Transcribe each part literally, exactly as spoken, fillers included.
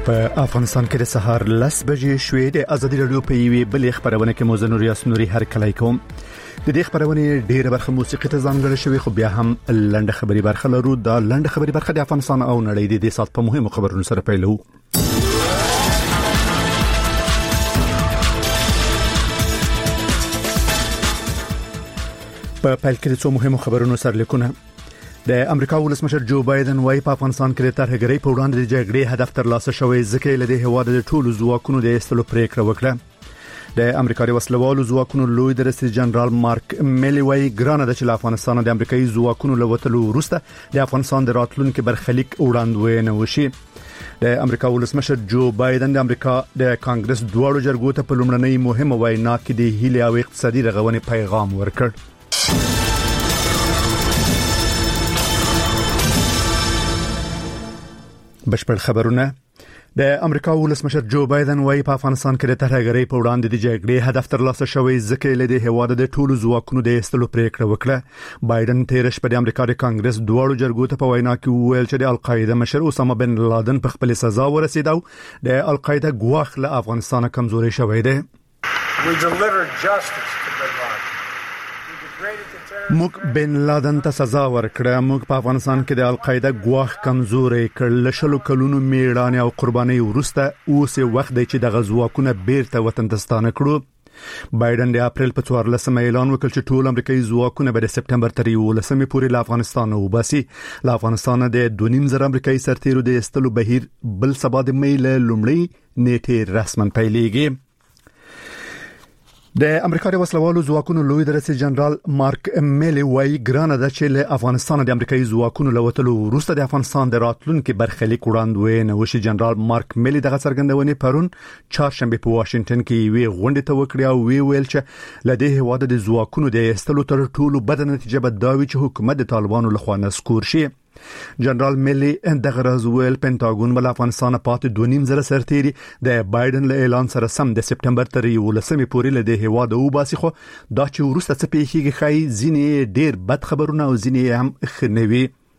په افغانستان کې د سهار لس بجې شوې د ازادي رادیو په یوې بلې خبرونه کې موزه نور یاسنوري هر کله کوم د دې خبرونه ډیره برخه موسیقي ته ځانګړې شوې خو بیا هم لنډه خبري برخه لرو دا لنډه خبري برخه د افغانستان او نړۍ د دې سات په مهمو خبرونو سره پیلو په پیل کې څو مهمو خبرونو سره لیکونه د امریکا ولسمشر جو بایدن وايي په افغانستان کې د ترهګرۍ په وړاندې د جګړې هدف ترلاسه شوی ځکه له دې هواد د ټولو ځواکونو د استلو پریکړه وکړه د امریکا د وسلوالو ځواکونو لوی درسي جنرال مارک میلی وايي ګرانه د چل افغانستان د امریکایي ځواکونو له وټلو وروسته د افغانستان د راتلونکو برخلیک وړاندوینه وشي د امریکا ولسمشر جو بایدن د امریکا د کانګرس دواړو جرګو ته په لومړنۍ مهمه وینا کې د هیلې او اقتصادي رغونې پیغام ورکړ بشپړ خبرونه د امریکا ولسمشر جو بایدن وايي په افغانستان کې د ترهګرۍ په وړاندې د جګړې هدف ترلاسه شوی ځکه له دې هواد د ټولو ځواکونو د استلو پریکړه وکړه بایدن تیر شپه د امریکا د کانګرس دواړو جرګو ته په وینا کې وویل چې د القاعده مشر اسامه بن لادن په خپل سزا ورسېدو د القاعده ګواخ له افغانستان کمزوري شوی دی موږ بن لادن ته سزا ورکړه موږ په افغانستان کې د القاعده ګواخ کمزوري کړل شلو کلونو میړانه او قرباني ورسته اوس وخت دی چې د غزواکونه بیرته وطن ته ستانه کړو بایدن د اپریل په څوارلسمه اعلان وکړ چې ټول امریکایي ځواکونه به د سپټمبر تر یولسمې پورې له افغانستان وباسي له افغانستان د دوه نیم زره امریکایي سرتیرو د استلو بهیر بل سبا د مې له لومړی نیټه رسمن پیلېږي د امریکا د وسلوالو ځواکونو لوی درسي جنرال مارک میلی وايي ګرانه د چل افغانستان د امریکایي ځواکونو لوتلو وروسته د افغانستان د راتلونکو برخلیک وړاندوینه وشي جنرال مارک میلی دغه څرګندونې پرون چهارشنبه په واشنگټن کې وی غونډه ته وکړه او وی ویل چې لدې هواده د ځواکونو د استلو تر ټولو بد نتیجه به دا وي چې حکومت د طالبانو لخوا نسکور شي جنرال میلی دغه راز ویل پینټاګون بل افغانستان پاتې دوه نیم زره سرتیري د بایدن له اعلان سره سم د سپټمبر تر یولسمې پورې له دې هوا د وباسي خو دا چې ورسته څه پیښیږي خای ځینې ډیر بد خبرونه او ځینې هم خنوي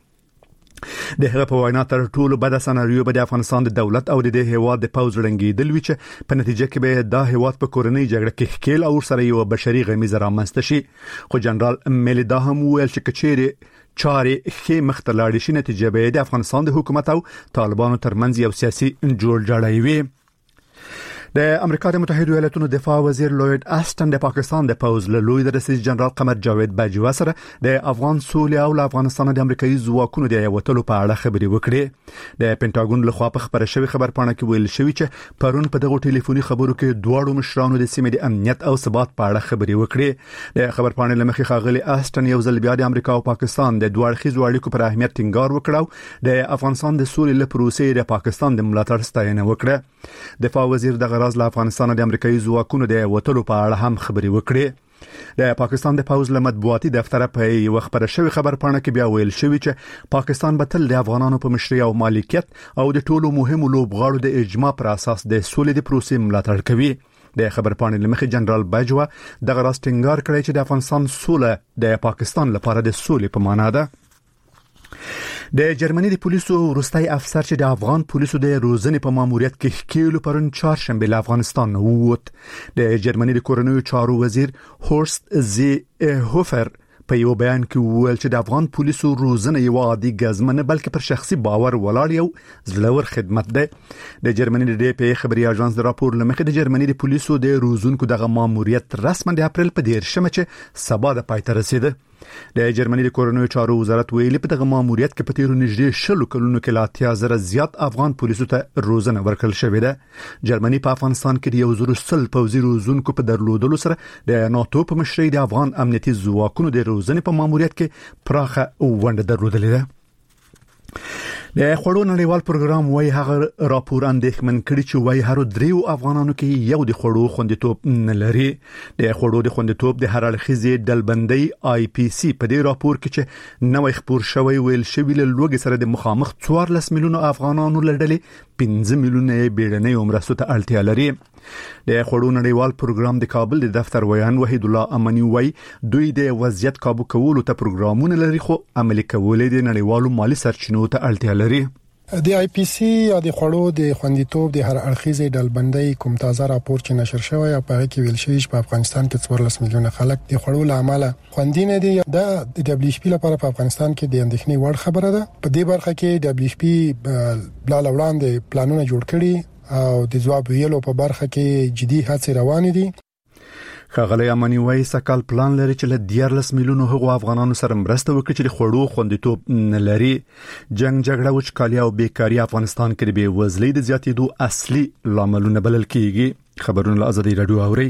د هغه په وینا تر ټولو بد سناریو به د افغانستان د دولت او د هوا د پاوز رنګیدل وی چې په نتیجه کې به دا هوا په کورنۍ جګړه کې ښکیل او سره یو بشري غمیزه رامنځته شي خو جنرال میلی دا هم ویل چې کچېره چارې خې مختلاړي شي نتیجه به د افغانستان د حکومت او طالبانو ترمنځ یو سیاسي جوړ جاړی وي د امریکا د متحده ایالاتونو دفاع وزیر لوید آستن د پاکستان د پوز له لوی رئیس جنرال قمر جاوید باجوا سره د افغان سولې او افغانستان د امریکایي ځواکونو د یوتلو په اړه خبري وکړي د پینټاګون له خوا په خبره شوی خبرپاڼه کې ویل شوی چې پرون په دغه ټلیفوني خبرو کې دواړو مشرانو د سیمې د امنیت او ثبات په اړه خبري وکړي د خبرپاڼې لمخې خاغلی آستن یو ځل بیا د امریکا او پاکستان د دوه اړخیزو اړیکو پر اهمیت ټینګار وکړو د افغانستان د سولې لپاره پروسې د پاکستان د ملاتړ ستاینه وکړه دفاع وزیر د غراز له افغانستان د امریکایي ځواکونو د وټلو په اړه هم خبري وکړي د پاکستان د پوز له مطبوعاتي دفتر په یو خبره شوی خبرپاڼه کې بیا ویل شوی چې پاکستان به تل د افغانانو په مشرۍ او مالکیت او د ټولو مهمو لوبغاړو د اجماع پر اساس د سولې د پروسې ملاتړ کوي د خبرپاڼې لمخې جنرال باجوا د غراز ټینګار کړی چې د افغانستان سوله د پاکستان لپاره د سولې په معنا ده د جرمني د پولیسو وروستي افسر چې د افغان پولیسو د روزنې په ماموریت کې ښکیلو پرون چهارشنبه له افغانستان ووت د جرمني د کورنیو چارو وزیر هورست زی هوفر په یو بیان کې ویل چې د افغان پولیسو روزنه یو عادي غزمنه بلکې پر شخصي باور ولاړ یو زړور خدمت ده د جرمني د ډي پی خبري اژانس د راپور لمخې د جرمني د پولیسو د روزونکو دغه ماموریت رسماً د اپریل په دیرشمه چې سبا د پایته رسیده د جرمني د کورنیو چارو وزارت ویلي په دغه ماموریت کې په تیرو نږدې شلو کلونو کې لا اتیا زره زیات افغان پولیسو ته روزنه ورکړل شوې ده جرمني په افغانستان کې د یو زرو سل پوځي روزونکو په درلودلو سره د ناتو په مشرۍ د افغان امنیتي ځواکونو د روزنې په ماموریت کې پراخه ونډه درلودلې ده د خړو نړیوال پروګرام وای هغه راپور اندېښمن کړي چې وای هر دریو افغانانو کې یو د خړو خوندیتوب نه لري د خړو د خوندیتوب د هر اړخیزې ډلبندۍ آی پی سی په دې راپور کې چې نوې خبر شوی ویل شوی له لوګي سره د مخامخ څوارلس میلیونه افغانانو لړلې پنځه میلیونه بیړنۍ عمرسته ته اړتیا لري د خړو نړیوال پروګرام د کابل د دفتر ویان وحید الله امنی وای دوی د وضعیت قابو کولو ته پروګرامونه لري خو عملي کول د نړیوالو مالی سرچینو ته اړتیا لري د آی پی سی یا د خړو د خوندیتوب د هر اړخیزې ډلبندۍ کوم تازه راپور چې نشر شوی او په هغه کې ویل شوی چې په افغانستان کې څوارلس میلیونه خلک د خړو لامل خوندینه دي. دا د دبليو ایچ پی لپاره په افغانستان کې د اندېښنې وړ خبره ده. په دې برخه کې دبليو ایچ پی بلا وړاندې پلانونه جوړ کړي او د ځواب ویلو په برخه کې جدي هڅې روانې دي. ښاغلی امانی وایي سکهال پلان لري چې له دیارلس میلیونو هغو افغانانو سره مرسته وکړي چې د خوړو خوندیتوب نه لري. جنگ جګړه وچکالي او بیکاري افغانستان کې د بېوزلۍ د زیاتېدو اصلي لاملونه بلل کېږي. خبرونه له ازادي راډیو اوري.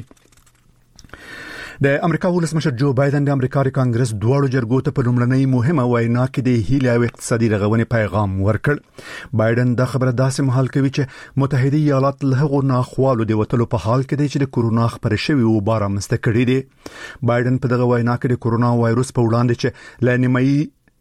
د امریکا ولسمشر جو بایدن د امریکا د کانګرس دواړو جرګو ته په لومړنۍ مهمه وینا کې د هیله او اقتصادي رغونې پیغام ورکړ. بایدن دا خبره داسې مهال کوي چې متحده ایالات له هغو ناخوالو د وټلو په حال کې دی چې د کورونا خبره شوی او بار رامنځته کړی دی. بایدن په دغه وینا کې د کورونا وایروس په وړاندې چې له نیمایي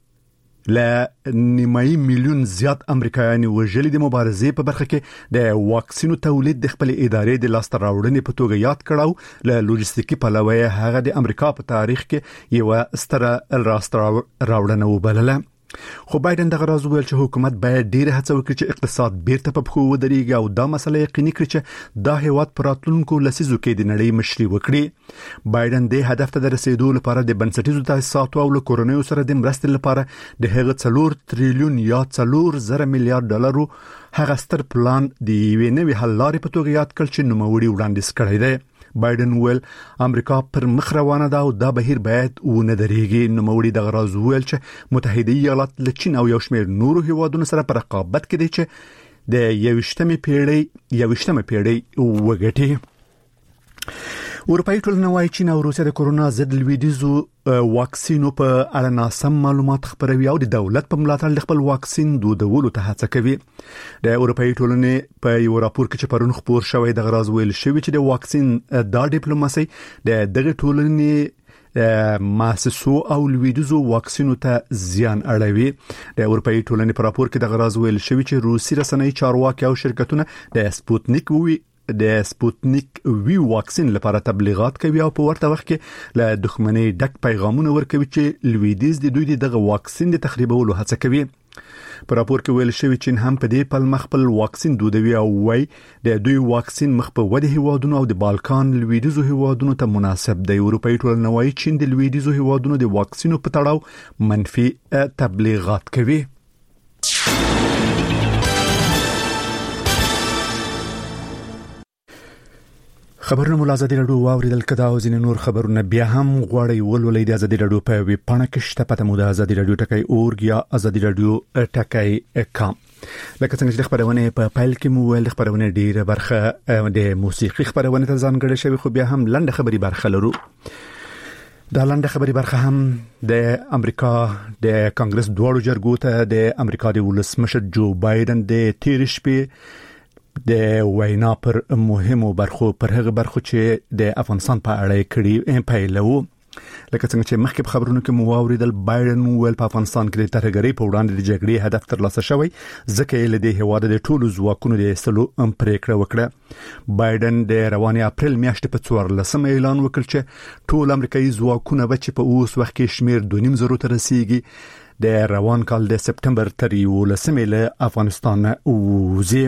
له نیمایي میلیون زیات امریکایان وژلي د مبارزې په برخه کې د واکسینو تولید د خپل ادارې د لاس راوړنې په توګه یاد کړو. له لوجستیکي پلوه هغه د امریکا په تاریخ کې یو ستره راست راوړنه وبلله. خو بایدن دغه راز ویل چې حکومت باید ډیره هڅه وکړي چې اقتصاد بیرته په پښو ودرېږي او دا مسله یقیني کړي چې دا هیواد پر راتلونکو لسیزو کې د نړۍ مشري وکړي. بایدن د هدف ته رسیدو لپاره د بنسټیزو تاسیساتو او له کورنیو سره د مرستې لپاره د هغه څلور تریلیون یا څلور زره میلیارډ ډالرو هغه ستر پلان د یوې نوې حل لارې په توګه یاد کړ چې نوموړي وړاندیز کړی دی. بایدن ویل امریکا پر مخ روانه ده او دا بهیر باید ونه درېږي. نوموړي دغه راز ویل چې متحده ایالات له چین او یو شمېر نورو هیوادونو سره په رقابت کې دي چې د یویشتمې پیړۍ یویشتمه پیړۍ وګټي. اروپایي ټولنه وايي چین او روسیه د کورونا ضد لویدیزو واکسینو په اړه ناسم معلومات خپروي او د دولت په ملاتړ خپل واکسین دودولو ته هڅه کوي. د اروپایي ټولنې په یو راپور کې چې پرون خبر شوی د غراز ویل شوی چې د واکسین د ډیپلوماسي د دغه ټولنې مؤسسو او لویدیزو واکسینو ته زیان اړوي. د اروپایي ټولنې په راپور کې د غراز ویل شوی چې روسي رسنۍ چارواکي او شرکتونه د سپوتنیک وی د سپوتنیک وی واکسین لپاره تبلیغات کوي او په ورته وخت کې له دښمنۍ ډک پیغامونه ورکوي چې لویدیز د دوی دغه واکسین د تخریبولو هڅه کوي. په راپور کې ویل شوی چین هم په دې پل مخبل واکسین دودوي او وايي د دوی واکسین مخ په وده هیوادونو او د بالکان لویدیزو هیوادونو ته مناسب دی. اروپایي ټولنه وايي چین د لویدیزو هیوادونو د واکسینو په تړاو منفي تبلیغات کوي. خبرونه مول ازادي راډیو واوریدل کدا او ځینې نور خبرونه بیا هم غواړي ولولې د ازادي راډیو په ویب پاڼه کې شته پته مو د ازادي راډیو ټکای اورګ یا ازادي راډیو ټکای کام. لکه څنګه چې خبرونه په فایل کې مو ول خبرونه ډیره برخه د موسیقي خبرونه ته ځانګړې شوی خو بیا هم لنډه خبري برخه لرو. دا لنډه خبري برخه هم د امریکا د کانګرس دواړو جرګو ته د امریکا د ولسمشر جو بایدن د تیر شپې د وینا پر مهمو برخو پر هغه برخو چې د افغانستان په اړه کړي پیلو. لکه څنګه چې مخکې خبرونو کې مو واوریدل بایدن ویل په افغانستان کې د ترهګرۍ په وړاندې د جګړې هدف ترلاسه شوی ځکه یې له دې هیواد د ټولو ځواکونو د ایستلو پریکړه وکړه. بایدن د روانې اپریل میاشتې په څوارلسمه اعلان وکړ چې ټول امریکایي ځواکونه به چې په اوس وخت کې شمیر دوه نیم زرو ته رسیږي د روان کال د سپټمبر تر یولسمې له افغانستان وځي.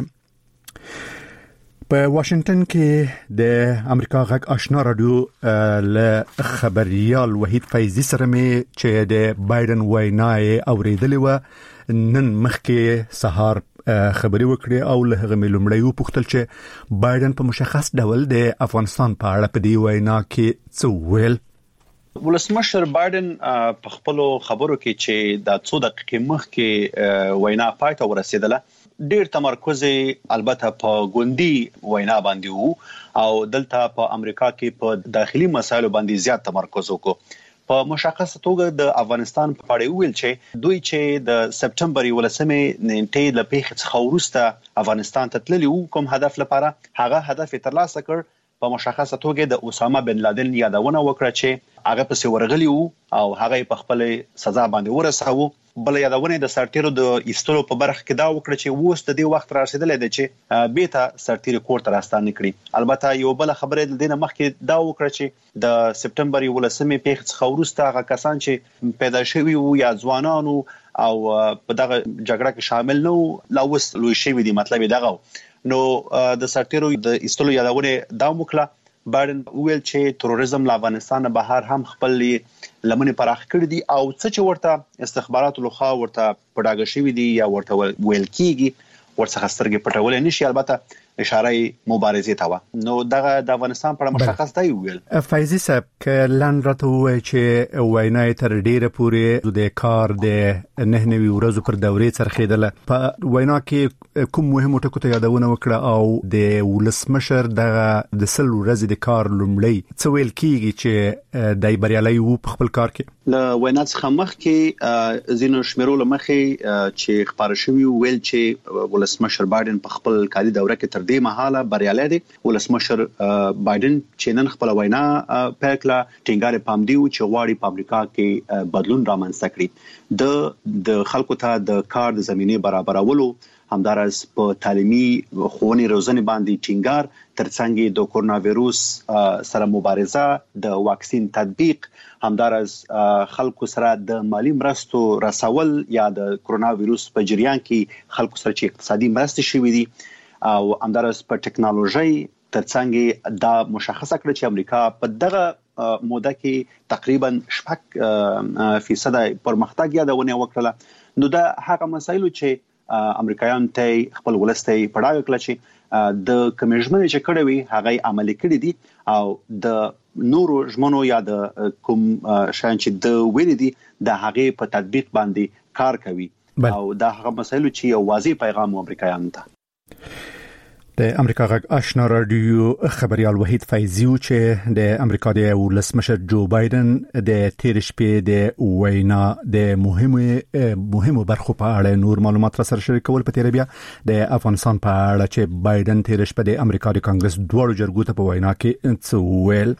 په واشنگټن کې د امریکا غږ آشنا رادیو له خبريال وحید فیضی سره مې چې د بایدن وینا یې اوریدلې و نن مخکې سهار خبري وکړي او له هغه ملمړیو پوښتل چې بایدن په مشخص ډول د افغانستان په اړه په دې وینا کې څه ویل. ولسمشر بایدن په خپل خبرو کې چې د څو دقیقې مخکې وینا پای ته ورسېدله ډیر تمرکز البته په ګوندی وینا باندې وو او دلته په امریکا کې په داخلي مسایلو باندې زیات تمرکز وکړو. په مشخصه توګه د افغانستان په اړه ویل چې دوی چې د سپټمبر یولسمې نیټې له پیښې څخه وروسته افغانستان ته تللی وو کوم هدف لپاره هغه هدف ترلاسه کړ. په مشخصه توګه د اسامه بن لادن یادونه وکړه چې هغه په ورغلی وو او هغه په خپل سزا باندې ورساوه بل یادونه د سرتیرو د ایستلو په برخه کې دا وکړه چې اوس د دې وخت رارسیدلې ده چې بیته سرتیر کور ته راستانه کړي. البته یو بل خبره د دینه مخکې دا وکړه چې د سپټمبر یولسمې پیښې څخه وروسته هغه کسان چې پیدا شوي وو یا ځوانانو او په دغه جګړه کې شامل نو لا اوس لوی شوي دي. مطلب دغه نو د سرتیرو د ایستلو یادونه دا وکړه. بایدن ویل چې تروریزم له افغانستان بهر هم خپل لمنې پراخ کړی دي او څه چې ورته استخباراتو لخوا ورته پډاګه شوی دي یا ورته ویل کیږي ورڅخه سترګې پټول نشي. البته اشاره مبارزې ته و. نو دغه د افغانستان په مشخص دی ویل. فایزي صاحب ک لاندرته وای چې وینای تر ډیره پورې د کار د نه نوي ورځو پر دورې څرخیدله. په وینا کې کوم مهم ټکو ته یادونه وکړه او د ولسمشر دغه د سل ورځې د کار لومړی څه ویل کیږي چې دای بریالي وو په خپل کار کې؟ له وینا څخه مخکې زینو شمیرو لمخې چې خبر شوی ویل چې ولسمشر بایدن په خپل کالي دوره کې تر دې مهاله بریالي دي. ولسمشر بایدن چې نن خپل وینا پکلا ټینګار پام دی چې غواړي په امریکا کې بدلون رامنځته کړي. د د خلکو ته د کار د زمينه برابرولو همدارس په تعلیمي ښوونې روزنې باندې ټینګار ترڅنګ د کورونا وایروس سره مبارزه د واکسین تطبیق همدارس خلکو سره د مالی مرستو رسول یا د کورونا وایروس په جریان کې خلکو سره چې اقتصادي مرستې شوې دي او همدارس په ټکنالوژي ترڅنګ دا مشخصه کړ چې امریکا په دغه موده کې تقریبا شپږ فیصد پرمختګ یادونه وکړه. نو دا هغه مسایلو چې امریکایان ته خپل ولسته پړاو کړل چې د کمیشن چې کړی وي هغه عملي کړی دي او د نورو ژمنو یا د کوم شان چې د ویل دي د هغه په تطبیق باندې کار کوي او دا هغه مسایلو چې یو واضح پیغام امریکایان ته. د امریکا غږ آشنا رادیو خبريال وحید فیضیو چې د امریکا د ولسمشر جو بایدن د تیر شپې د وینا د مهمه مهمه برخو په اړه نور معلومات را سره شریکول په تیر بیا د افغانستان په اړه چې بایدن تیر شپه د امریکا د کانګرس دوه جرګو ته په وینا کې څه ویل.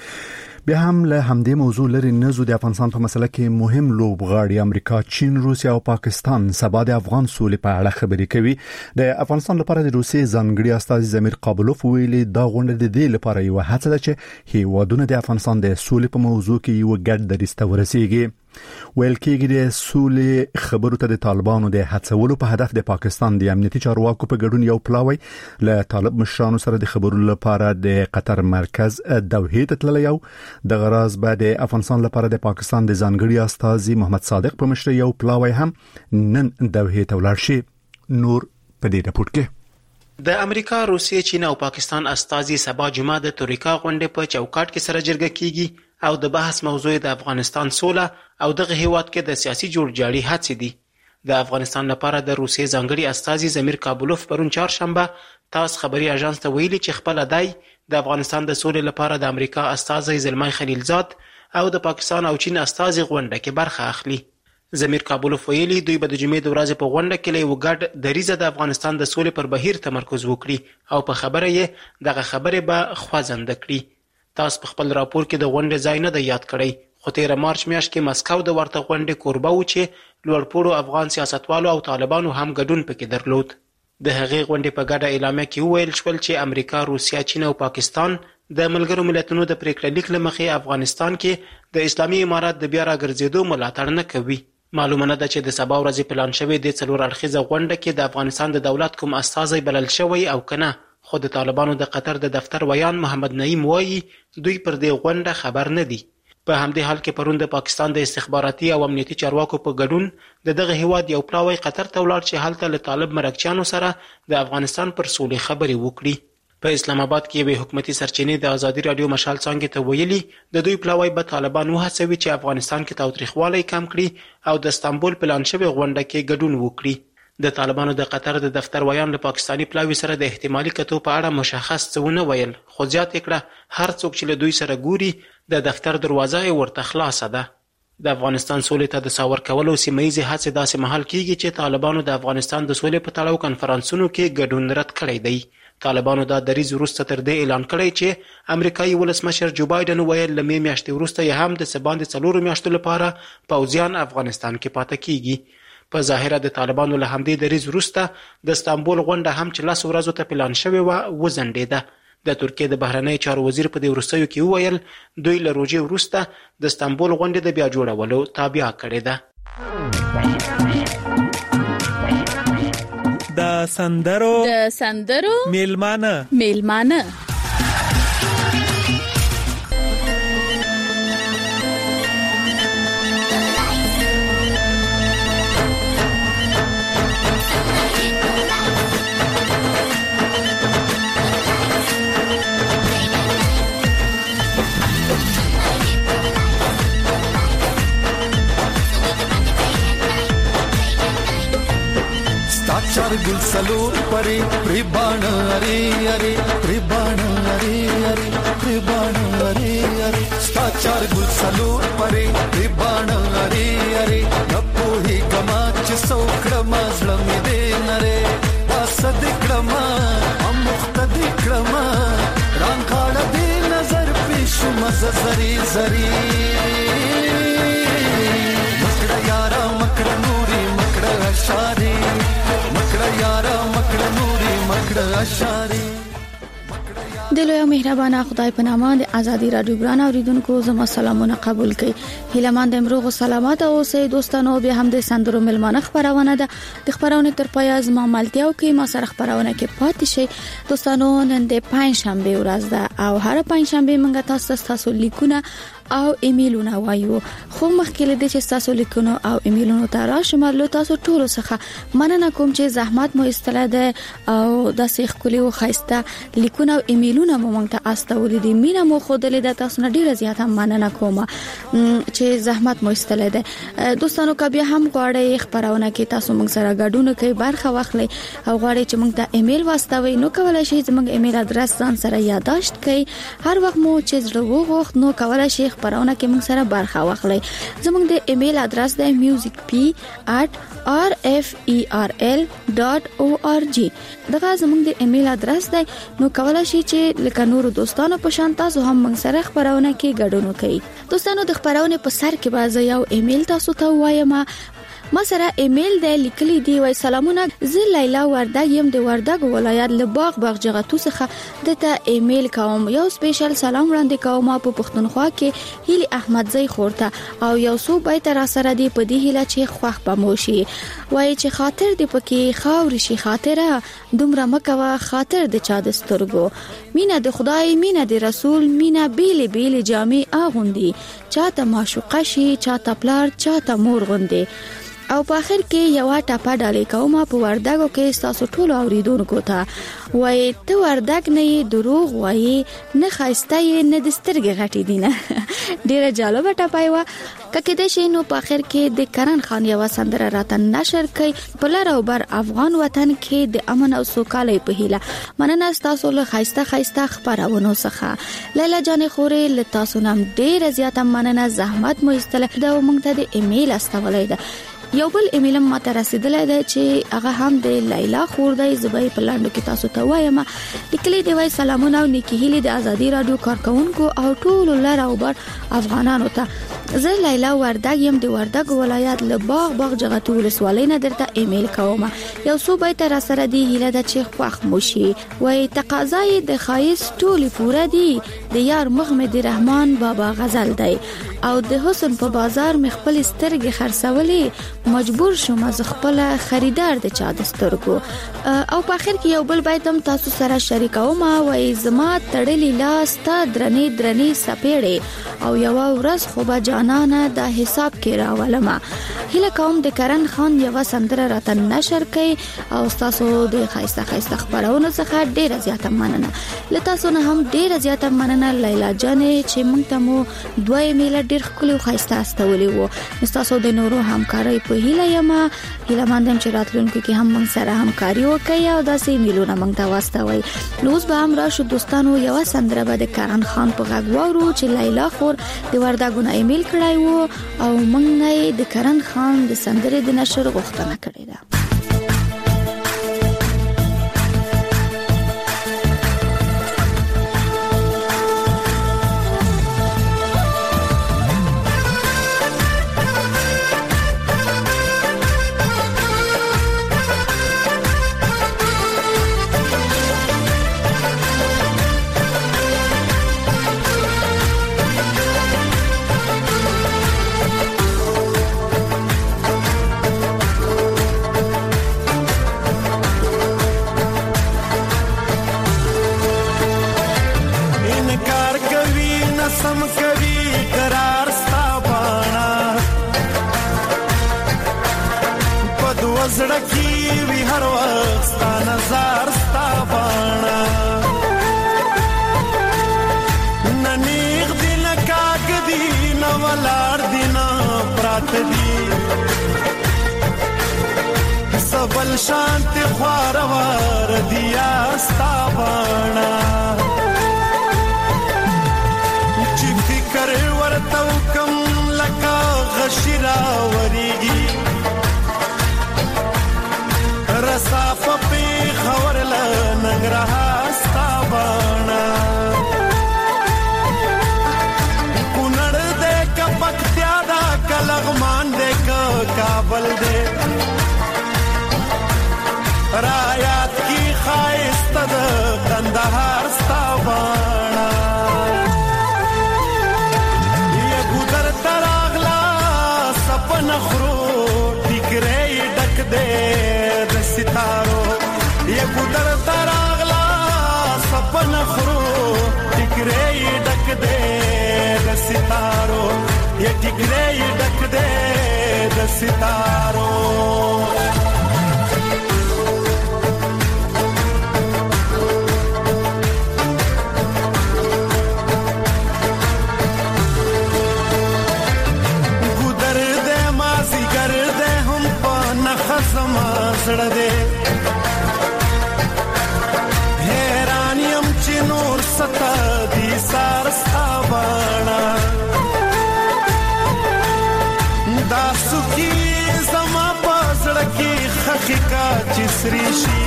بیا هم له همدې موضوع لري نزو د افغانستان په مسله کې مهم لوبغاړي امریکا، چین، روسیا او پاکستان سبا د افغان سولې په اړه خبرې کوي. د افغانستان لپاره د روسي ځانګړي استازي زمیر قابلوف ویلي دا غونډه د دې لپاره یو هڅه ده چې هیوادونه د افغانستان د سولې په موضوع کې یو ګډ دریځ ته ورسیږي. ویل کېږي د سولې خبرو ته د طالبانو د هڅولو په هدف د پاکستان د امنیتي چارواکو په ګډون یو پلاوی له طالب مشرانو سره د خبرو لپاره د قطر مرکز دوحې ته تللی یو د غراض بعد د افغانستان لپاره د پاکستان د ځانګړي استازي محمد صادق په مشرۍ یو پلاوی هم نن دوحې ته ولاړ شي. نور په دې راپور کې د امریکا، روسیې، چین او پاکستان استازي سبا جمعه د توریکا غونډې په چوکاټ کې سره جرګه کیږي او د بحث موضوع د افغانستان سوله او دغه هیواد کې د سیاسي جوړجاړي هڅې دي. د افغانستان لپاره د روسیې ځانګړي استازي زمیر قابلوف پرون چهارشنبه تاس خبري اژانس ته ویلي چې خپل ادای د افغانستان د سولې لپاره د امریکا استازي زلمای خلیلزاد او د پاکستان او چین استازي غونډه کې برخه اخلي. زمیر قابلوف ویلي دوی به د جمعې د ورځې په غونډه کې له وګړ دریزه د افغانستان د سولې پر بهیر تمرکز وکړي او په خبره یې دغه خبره به خوځنده کړي. تاسو په خپل راپور کې د غونډې ځای نه دی یاد کړی، خو تیر مارچ میاشت کې مسکو د ورته غونډې کوربه و چې لوړپوړو افغان سیاستوالو او طالبانو هم ګډون پکې درلود. د هغې غونډې په ګډه اعلامیه کې وویل شول چې امریکا، روسیا، چین او پاکستان د ملګرو ملتونو د پریکړه لیک له مخې افغانستان کې د اسلامي امارات د بیا راګرځېدو ملاتړ نه کوي. معلومه نه ده چې د سبا ورځې پلان شوی د څلور اړخیزه غونډه کې د افغانستان د دولت کوم استازی بلل شوی او کنه، خو د طالبانو د قطر د دفتر ویان محمد نعیم وایي دوی پر دې غونډه خبر نه دي. په همدې حال کې پرون د پاکستان د استخباراتي او امنیتي چارواکو په ګډون د دغه هیواد یو پلاوی قطر ته ولاړ چې هلته له طالب مرکچیانو سره د افغانستان پر سولې خبرې وکړي. په اسلام آباد کې یوې حکومتي سرچینې د ازادي رادیو مشال څانګې ته ویلي د دوی پلاوی به طالبان وهڅوي چې افغانستان کې تاوتریخوالی کم کړي او د استانبول پلان شوې غونډه کې ګډون وکړي. د طالبانو د قطر د دفتر ویان له پاکستاني پلاوي سره د احتمالي کتو په اړه مشخص څه ونه ویل، خو زیات یې کړه هر څوک چې له دوی سره ګوري د دفتر دروازه یې ورته خلاصه ده. د افغانستان سولې ته د ساور کولو سیمهیزې هڅې داسې مهال کیږي چې طالبانو د افغانستان د سولې په تړاو کنفرانسونو کې ګډون رد کړی دی. طالبانو دا دریځ وروسته تر دې اعلان کړی چې امریکایي ولسمشر جو بایدن ویل له مې میاشتې وروسته یې هم د څه باندې څلورو میاشتو لپاره پوځیان افغانستان کې پاتې کیږي. په ظاهره د طالبانو له همدې دریځ وروسته د استانبول غونډه هم چې لس ورځو ته پلان شوې وه وځنډېده. د ترکیې د بهرنۍ چارو وزیر په دې وروستیو کې وویل دوی له روژې وروسته د استانبول غونډې د بیا جوړولو تابع کړې ده. د سندرو د سندرو میلمانه میلمانه चार गुल सलोर परे प्रिबाण अरे अरे प्रिबाण अरे अरे प्रिबाण अरे अरे चार गुल सलोर परे प्रिबाण अरे अरे गप्पो ही गमाच सौक्रमा जलमी दे नरे वासदिक्रमा अमुख्तदिक्रमा रांखाड़ दे नजर पेशु मज़ जरी जरी मकड़ा यारा मकड़ा नूरी मकड़ा अशारी د لوی مهربانه خدای په نامه د ازادي رادیو ګران اوریدونکو زما سلامونه قبول کړئ. هیلمان د امروغ سلامات اوسئ دوستانو. به هم د سندرو ملمانه خبرونه ده. د خبرونه تر پای زما ملتیاو کې ما سره خبرونه کې پاتې شي دوستانو. نن د پنځ شنبه ورځ ده او هر پنځ شنبه موږ تاسو تاسو لیکونه او ایمیلونه وایو. خو مخکې لدې چې تاسو لیکونه او ایمیلونه ته راشمارلو تاسو ټول څخه مننه کوم چې زحمت مو استله ده او د سیخ کلی او خاصه لیکونه او ایمیلونه مو مونږ ته استولې دي. مینه مو خودلې ده تاسو نه ډیره زیاته مننه کوم چې زحمت مو استله ده. دوستانو کبه هم غواړئ خبرونه کې تاسو مونږ سره ګډون کوي برخه واخلئ او غواړئ چې مونږ ته ایمیل واستوي نو کولای شئ زموږ ایمیل ادرس ځان سره یادداشت کړئ. هر وخت مو چې زړه وغوښت نو کولای شئ خبرونه کې موږ سره برخه واخلئ. زموږ د ایمیل ادرس د music p at r f e r l dot org دغه زموږ د ایمیل ادرس دی. نو کولای شئ چې لکه نور دوستانو په شان تاسو هم موږ سره خبرونه کې ګډون وکړئ. دوستانو د خبرونه په سر کې باز یو ایمیل تاسو ته وایم. ما سره ایمیل دی لیکلی دی وای سلامونه زه لیلا وردګ یم د وردګ ولایت له باغ باغ جغتو څخه دته ایمیل کوم. یو سپیشل سلام وړاندې کوم په پښتونخوا کې هیلی احمد زئی خورته او یو سو به تر سره دی په دې هله چې خوخ پموشي وای چې خاطر دی پکې خاور شي خاطره دومره مکوه خاطر د چا د سترګو مینه د خدای مینه د رسول مینه بیل بیل جامع اغوندي چاته معشوقه شي چاته پلار چاته مور غوندي. او په اخر کې یو ټاپه ډالې کومه په وردګو کې تاسو ټول اوریدونکو ته وای ته وردګ نه دروغ وای نه خاسته نه د سترګې غټې دینه. ډیره جالبه ټاپه و ککه د شینو په اخر کې د کرن خان یو سندره راته نشر کړي په لار او بر افغان وطن کې د امن او سوکالۍ په هیله. مننه تاسو له خاسته خاسته خبرونه څخه لیلا جان خوري له تاسو نام ډیره زیاته مننه. زحمت مو استله دا مونږ ته د ایمیل استولای ده. یو بل ایمیل ما ته رسیدلی دی چې هغه هم د لیلا خور دی. زبې په لاندو کې تاسو ته وایم لیکلي دی وای سلامونه او نیکی هیلې د ازادي رادیو کارکونکو او ټول لر او بر افغانانو ته. زه لیلا وردګ یم د وردګ ولایت له باغ باغ جغتو ولسوالۍ نه درته ایمیل کوم. یو څو به تر سره دی هیله د چې خوښ موشي وای تقاضای د خایس ټولي پوره دی د یار مخمد رحمان بابا غزل دی او د حسن په بازار مخ خپل سترګې خرڅولې مجبور شوم از خپل خریدار د چا د سترګو. او په اخر کې یو بل بیت هم تاسو سره شریکوم وای زما تړلې لاس ته درنې درنې سپېړې او یو ورځ خو به جانانه د حساب کې راولم. هله کوم د کرن خان یو سندره راته نشر کړي او تاسو د خایسته خایسته خبرونه څخه ډیره زیاته مننه. لته سونه هم ډیره زیاته مننه لیلا جانې چې مونږ ته مو دوه ایمیل ډیر خلک خایسته استولې وو. تاسو د نورو همکاري په هیله یم هیله مندم چې راتلونکو کې هم موږ سره همکاري وکړي او داسې ایمیلونه موږ ته واستوي. لوز به هم راشو دوستانو یو سندره به د کرن خان په غږ وورو چې لیلا خور د وردګونه ایمیل کړای وو او موږ نه د کرن خان د سندره د نشر غوښتنه کړې ده. زړه کې وی هر وخت ستا نظر ستا باڼه ننیغ دی نه کاږ دی نه ولاړ دی نه پرات دی سبل شانت خوار وار دیا ستا باڼه چې فکر ورته وکم لکه غشي راورېږي رسا په پېښور له ننګرهار ستا باڼه کونړ دی که پکتیا ده که لغمان دی که کابل دی رایات کی خایسته د کندهار ستا باڼه یا ګودر ته راغله سپنه خرو ټیکری ډک دی د ستارو یا ګودر ته راغله سپنه خرو ټیکری ډک دی د ستارو یا ټیکری ډک دی د ستارو زړه دې حیران یم چې نور ستا دي سار ستا باڼه دا سخي زما په زړه کې خخې کا چې سري شي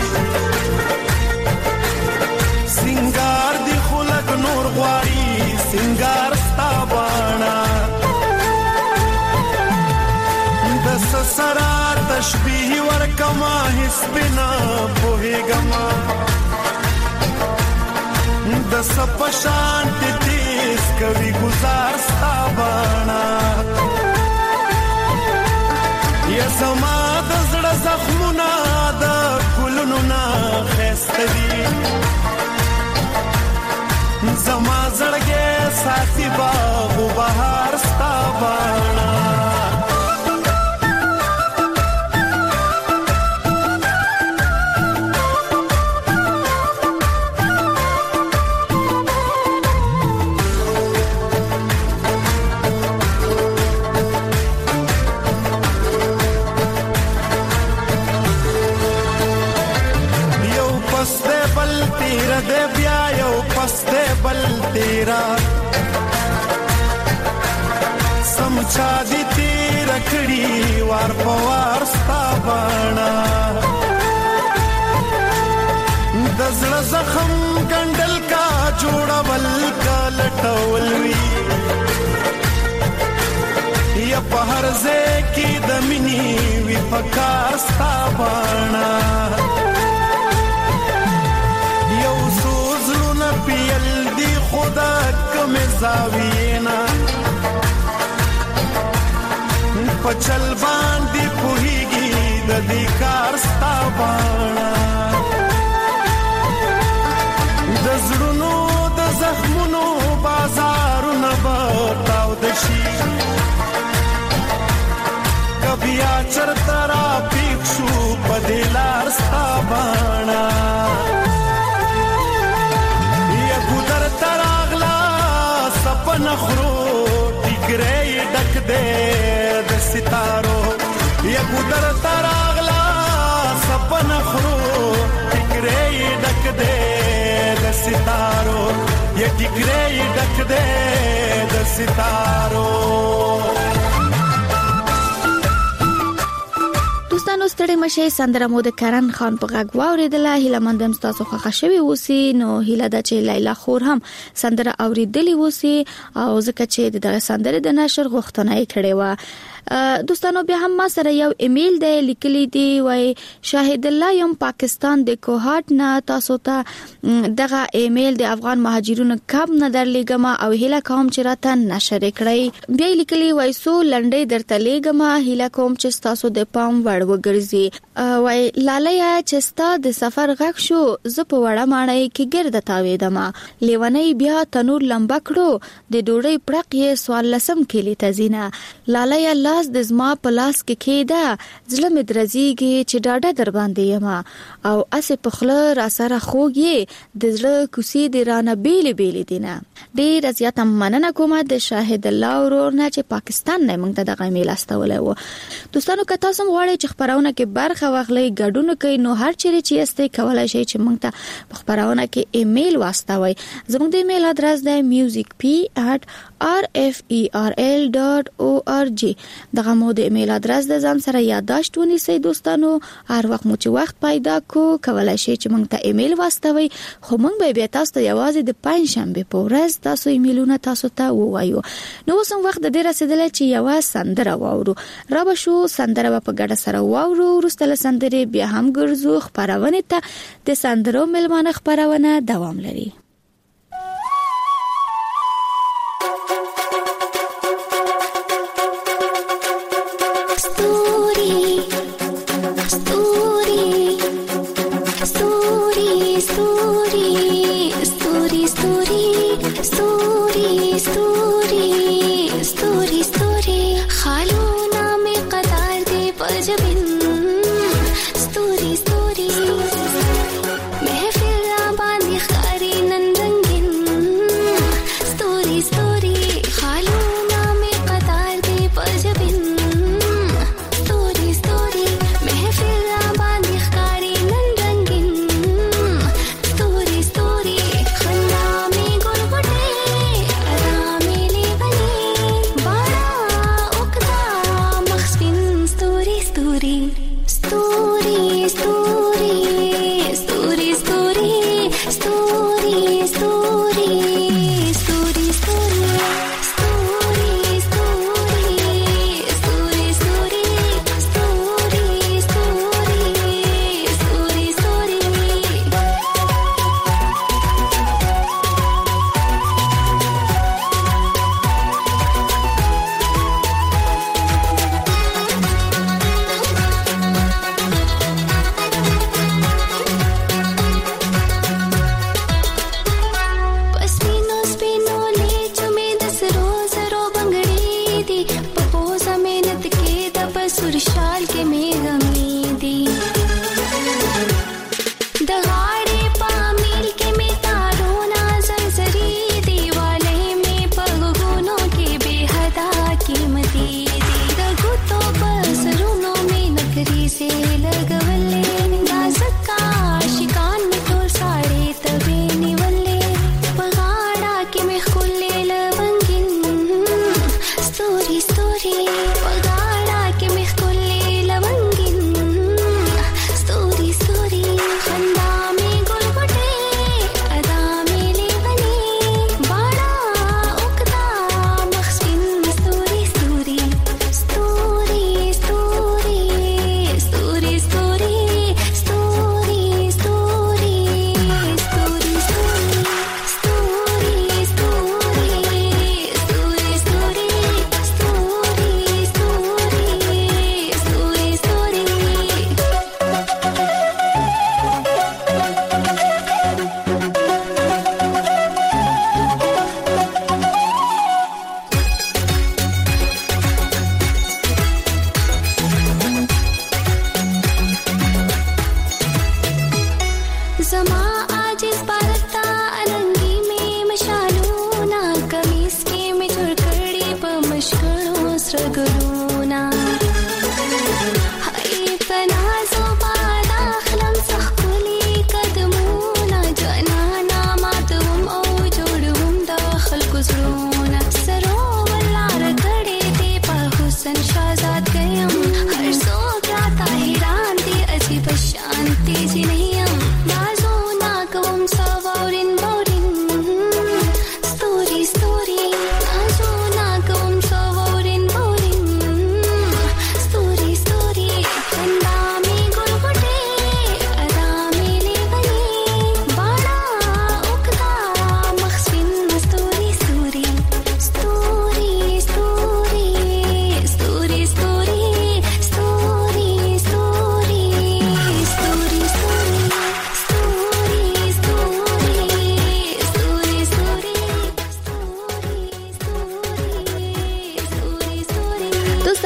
سنگار دی خو لږ نور غواړي سنگار ستا باڼه د سسرا تشبیه ورکما حسبنا پوهیگما د سپشان تیز کوي گزار ستا باڼه یا زما د زړه زخمونه د ګلونو نه ښایسته دي زما زړګی ساتي باغ و بهار ستا باڼه دے بیا یو پس دے بل تیرا سمچا دی تیر کڑی وار پوار ستا باڼه دزړ زخم ګندل کا جوړول کا لټول وی یا په هر ځای کې د مینې وی پکار ستا باڼه پیل دی خدا کم زاوینا پچل باندې پوهیږي د دې کار ستا باڼه د زړونو د زخمونو بازارونه بتاو د شي کبیا چرته را پیښ شو په دې لار ستا باڼه نخرو ټیکری ډک دی د ستارو یا ګودر ته راغله سپنه خرو ټیکری ډک دی د ستارو یا ټیکری ډک دی د ستارو دوستانو ستړي مشه سندره مو د کرن خان په غږ واوریدله هیله مندم تاسو خوښ شوي اوسئ نو هیله ده چې لیلا خور هم سندره اوریدلې اوسئ او ځکه چې د سندره د نشر غوښتنه یې کړې و دوستانو بیا هم ما سره یو ایمیل دی لیکلی دی وای شاهد الله یم پاکستان د کوهات نه تاسو ته دغه ایمیل د افغان مهاجرونو کب نه درلېګم او هیله کوم چې راته نشر کړئ بیا لیکلی وای سو لنډې درته لېګم هیله کوم چې تاسو د پام وړ وګرځي وای لالیا چې ستا د سفر غږ شو ز په وړه ماڼۍ کې ګرځه تاوېدم لیونی بیا تنور لمبا کړو د ډوړې پړق یې سوال لسم کلی تزینا لالیا الله لاس د زما په لاس کې کېده زړه مې درځيږي چې ډاډه در باندې یم او اسه په خله را سره خوږي د زړه کوسي د رانه بیل بیل دینه. ډېر زیاته مننه کوم د شاهد الله ورونه چې پاکستان نه موږ ته دغه ایمیل استولې و. دوستانو که تاسو غواړئ چې خبرونه کې برخه واخلئ ګډون کوي نو هر چیرې چې یاستئ کولای شئ چې موږ ته خبرونه کې ایمیل واستوي. زموږ د ایمیل ادرس دی music p at r f e r l dot org. دغه مو د ایمیل ادرس د ځان سره یادداشت ونیسئ دوستانو. هر وخت مو چې وخت پیدا کو کولای شئ چې موږ ته ایمیل واستوي خو موږ به بیا تاسو ته یوازې د پنځ شنبه په ورځ تاسو ایمیلونه تاسو ته ووایو. نو اوس هم وخت د ډیر رسیدل چې یو سندره واورو. را به شو سندره په ګډه سره واورو. وروسته سندره بیا هم ګرځو خبرونه ته. د سندرو ملمانه خبرونه دوام لري.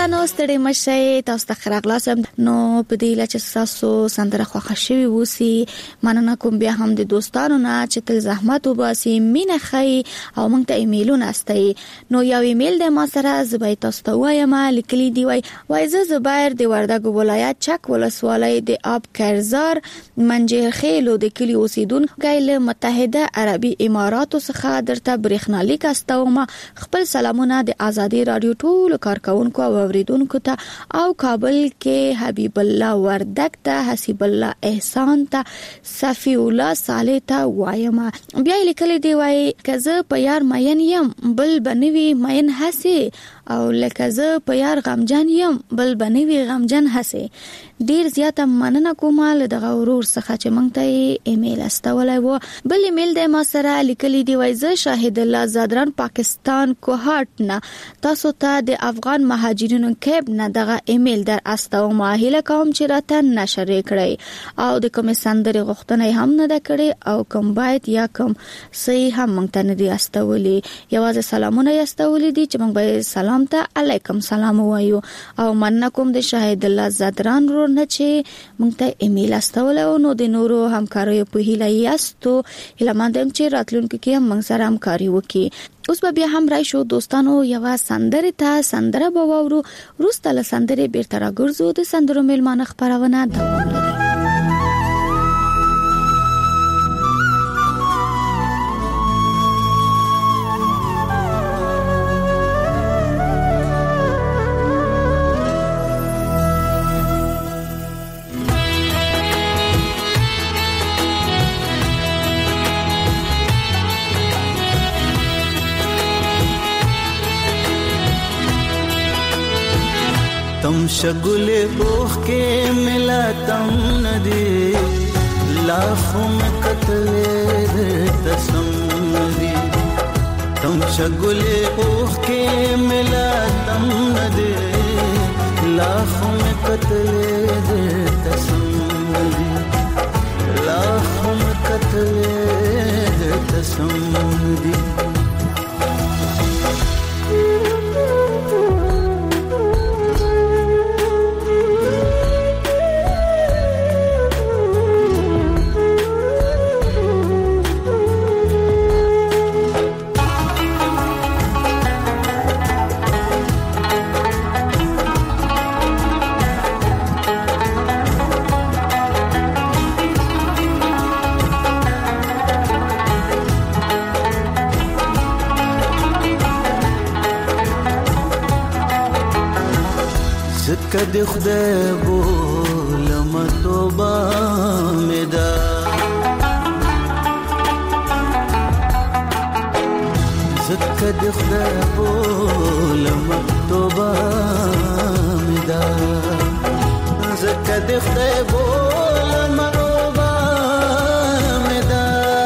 دوستانو ستړي مشه تاسو ته خراغلاسم نو په دې لچ تاسو سندره خوښ شوي وسی مننه کوم بیا هم د دوستانو نه چې تل زحمت وباسي مینه خي او مونږ ته ایمیلونه استي نو یو ایمیل د ما سره زبای تاسو ته وایم لیکلي دی وای وای ز زبیر د وردګ ولایت چک ولسوالۍ د آب کرزار منجر خېلو د کلی اوسیدونکو له متحده عربي اماراتو څخه درته برېښنالیک استوم خپل سلامونه د ازادي رادیو ټول کارکونکو او اوریدونکو ته او کابل کې حبیب الله وردک ته حسیب الله احسان ته صفی الله صالح ته وایم بیا لیکل دی وای کزه په یار مین یم بل بنوي مین هسي او لکه زه په یار غمجن یم بل بنوي غمجن هسي ډیر زیاته مننه کوم له دغه ورور څخه چې مونږ ته ایمیل استولای وو بل ایمیل د ما سره لیکلی دی وای زه شاهد الله زادران پاکستان کوهات نه تاسو ته د افغان مهاجرینو کیب نه دغه ایمیل در استوم هله کوم چې راته نشر کړی او د کوم سندري غوښتنه هم نه د کړی او کوم باید یا کوم صحیح هم مونږ ته نه دی استولی یوازې سلامونه استولی دي چې مونږ به سلام ته علیکم سلام وایو او مننه کوم د شاهد الله زادران ورور نه چې مونږ ته ایمیل استولو نو د نورو همکاریو په هیله یاستو هله مندم چې راتلونکي کې هم موږ سره همکاري وکړي اوس به بیا هم راشو دوستانو یو سندره ته سندره به وورو روسته له سندره بیرته راګرځو د سندرو میلمانه خبرونه دوام لري तम शगुले ओख के मिला तम नदी लाखों में कतले तसम्मदी तम शगुले ओख के मिला तम नदी लाखों में कतले तसम्मदी लाखों में कतले तसम्मदी کد خدای بولم توبه مدا زکد خدای بولم توبه مدا زکد خدای بولم توبه مدا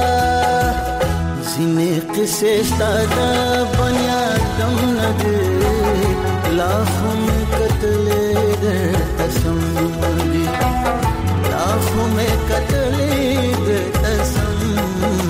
زینه قصه ستاده بنیادم نده لاخم قتلے دے تسمدی لاخوں میں قتلے دے تسمدی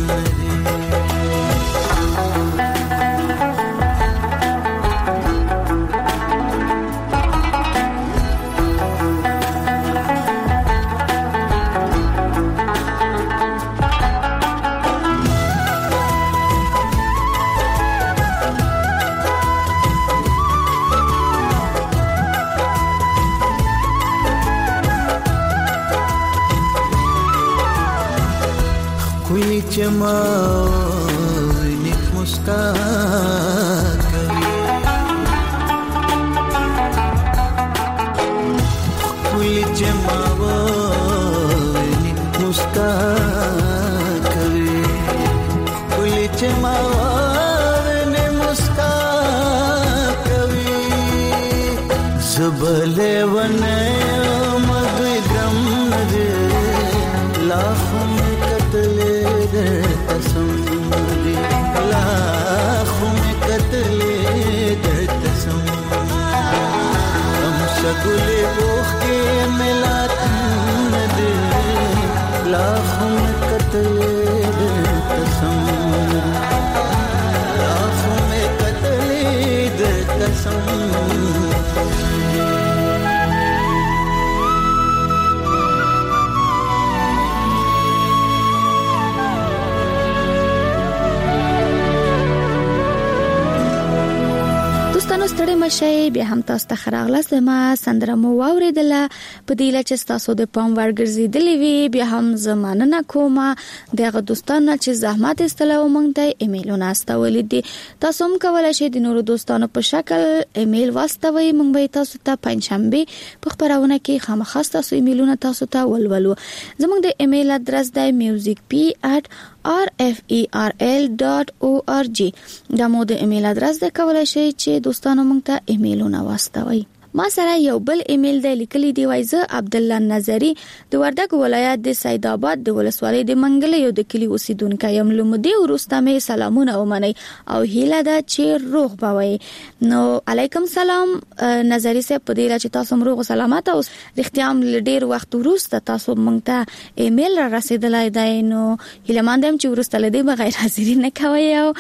जमा निक मुस्कान कभी कुल जमा निक मुस्कान कभी कुल जमा ने मुस्कान कभी जुबले वने मगरम नजे लाखों में कतले तसम्मदी लाखों में कतले तसम्मदी हम शगुले ओख के मिला नदी लाखों में कतले तसम्मदी लाखों में कतले तसम्मदी ستړي مشه بیا هم تاسو ته خراغلاست ما سندره مو واوریدله په دې لچ تاسو د پام ورګرځیدلې وی بیا هم زمانه نه کومه دغه دوستانو چې زحمت استلو مونږ ته ایمیلونه استولې دي تاسو هم کولای شئ د نورو دوستانو په شکل ایمیل واستوي مونږ به تاسو ته پنځشنبه په خبرونه کې خامخا تاسو ایمیلونه تاسو ته ولولو زموږ د ایمیل ادرس دی music p at r f e r l dot org دا مو د ایمیل ادرس د کولای شئ چې دوستانو مونږ ته ایمیلونه واستوي ما سره یو بل ایمیل دی لیکلی دی وایزه عبد الله نظری د وردګ ولایت د سید آباد د ولسوالۍ د منګل یو د کلی اوسیدونکو یم لمدي ورسته مې سلامونه ومني او هیله ده چې روغ بوي نو علیکم سلام نظری صاحب په دې چې تاسو روغ سلامت او اختیام ډیر وخت ورسته تاسو مونږ ته ایمیل را رسیدلای دی نو هیله مندم چې ورسته لدی بغیر حاضری نه کوي او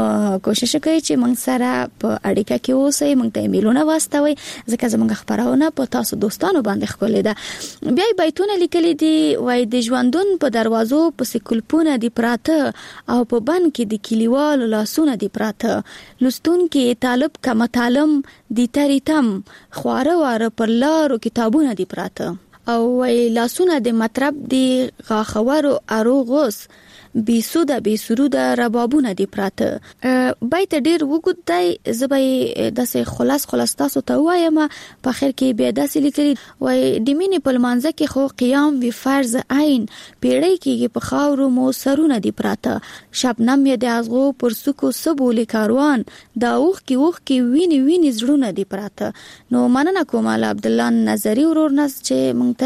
کوشش کوي چې مونږ سره په اړیکه کې اوسئ مونږ ته ایمیلونه واستوي که زموږ خبرونه په تاسو دوستانو باندې خولې ده بیا بیتونه لیکلي دي وای د ژوندون په دروازو په سکولپونه دی پراته او په بن کې د کلیوالو لاسونه دی پراته لستون کې طالب کم تعلم دی تریتم خواره واره پر لارو کتابونه دی پراته او وای لاسونه د مطرب دی غاخورو اروغوس بي سودا بي سرودا ربابونه دی پراته بیت ډیر وګد دی زبې داسې خلاص خلاص تاسو ته وایم په خیر کې بیا داسې لیکلي وای د مینې په لمانځه کې خو قیام وی فرض عین پیړۍ کې په خاورو مو سرونه دی پراته شبنم یې د ازغو پر سکو سبول کاروان دا اوخ کې اوخ کې ویني ویني زړونه دی پراته نو مننه کوم عبد الله نظری ورورنس چې مونږ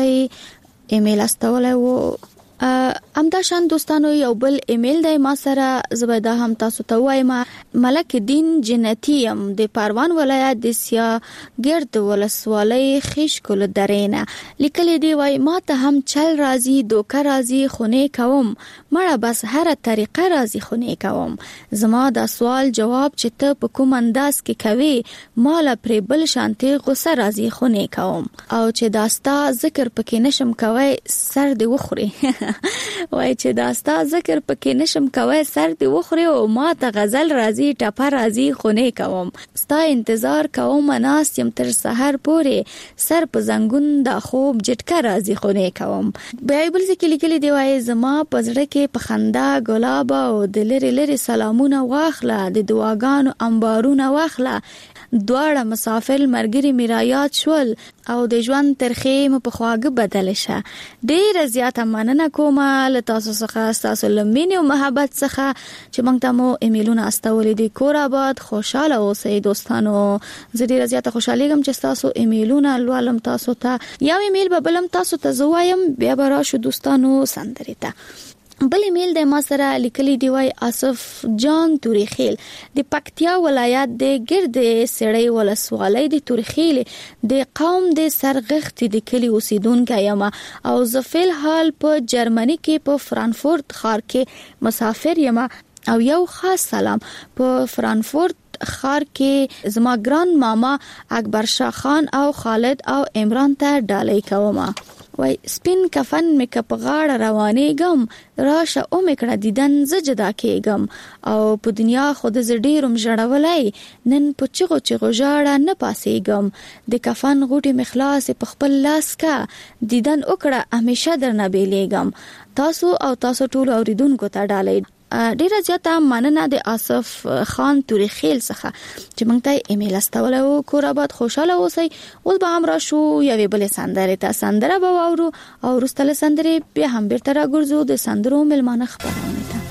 ته ایمیل استولای وو امدا شان دوستانو یو بل ایمیل دی ما سره زبیده هم تاسو ته وایم ملک دین جنتی ام د پروان ولایت د سیا ګرد ولسوالۍ خیش کول درینه لیکل دی وای ما ته هم چل راضی دوکه راضی خونه کوم مړه بس هر طریقه راضی خونه کوم زما دا سوال جواب چې ته په کوم انداز کې کوي مال پر بل شانتي غوسه راضی خونه کوم او چې داستا ذکر پکې نشم کوي سر دی وخوري وای چې داستا ذکر پکې نشم کوي سر دی وخوري او ما ته غزل راضی ټپه راضی خونه کوم ستا انتظار کوم ناس يم تر سحر پورې سر په زنګون د خوب جټکا راضی خونه کوم بایبل ذکر لیکلی دی وای زما پزړه کې په خندا ګلاب او د لری لری سلامونه واخله د دعاګانو انبارونه واخله دواړه مسافر مرګري میرایات شول او د ژوند ترخې په خواږه بدل شه ډیر زیاته مننه کوم له تاسو څخه تاسو لمنې او محبت څخه چې موږ ته مو ایمیلونه استولې دي کور آباد خوشاله اوسئ دوستانو زه ډیر زیاته خوشاله یم چې تاسو ایمیلونه لولم تاسو ته یا ایمیل به بلم تاسو ته زوایم بیا به راشو دوستانو سندري ته بل ایمیل د ما سره لیکلی دی وای اسف جان توریخیل د پکتیا ولایت د ګرد سړی ولسوالۍ د توریخیل د قوم د سرغخت د کلی اوسیدونکو یم او زه فل حال په جرمني کې په فرانکفورت ښار کې مسافر یم او یو خاص سلام په فرانکفورت خار کې زما ګران ماما اکبر شاه خان او خالد او عمران ته ډالۍ کوم وای سپین کفن مې کپ غاړه روانې غم راشه او مې کړه دیدن ز جدا کېګم او په دنیا خود ز ډیرم جړولای نن په چغو چغو ژاړه نه پاسېګم د کفن غوټي مخلاص په خپل لاس کا دیدن وکړه همیشه درنه بیلېګم تاسو او تاسو ټول اوریدونکو ته ډالۍ ډیره زیاته مننه د آصف خان توریخیل څخه چې موږ ته ایمیل استولو کور آباد خوشاله اوسئ اوس به هم راشو یوې بلې سندرې ته سندره به واورو او وروسته سندرې بیا هم بیرته راګرځو د سندرو ملمانه خبرونه ته